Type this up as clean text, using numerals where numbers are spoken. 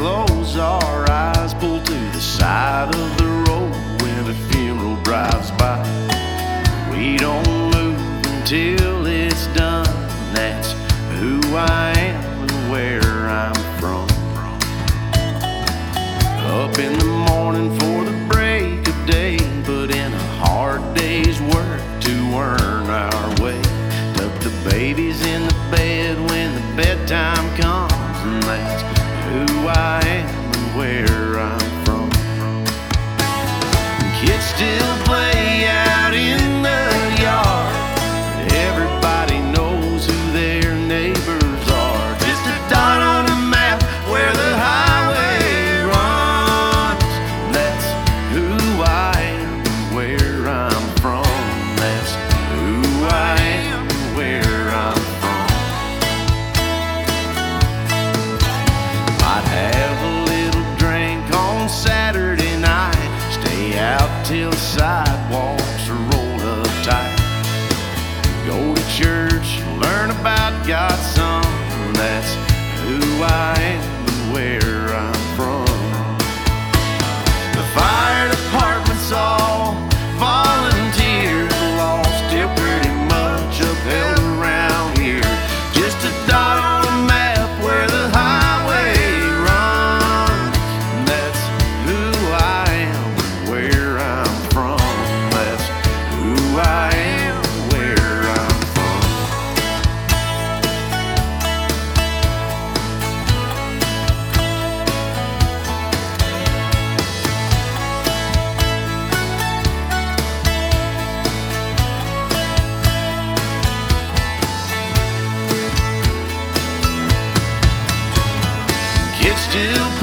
close our eyes, pull to the side of the road when a funeral drives by. We don't move until it's done. That's who I am and where I'm from. Up in the morning for the break of day, put in a hard day's work to earn our way. Tuck the babies in the bed when the bedtime comes, and that's who I am and where I'm from. Kids still play out in the yard. Everybody knows who their neighbors are. Just a dot on a map where the highway runs. That's who I am and where I'm from. That's who I am and where I'm from. Might have a little drink on Saturday night, stay out till the sidewalks are rolled up tight. Go to church, learn about God some. That's who I am and where I'm from. The fire department's all volunteer. The law's still pretty much upheld around here. Just a dot on a map where the highway runs. That's who I am and where I'm from. That's who I am and where I'm from. Kids still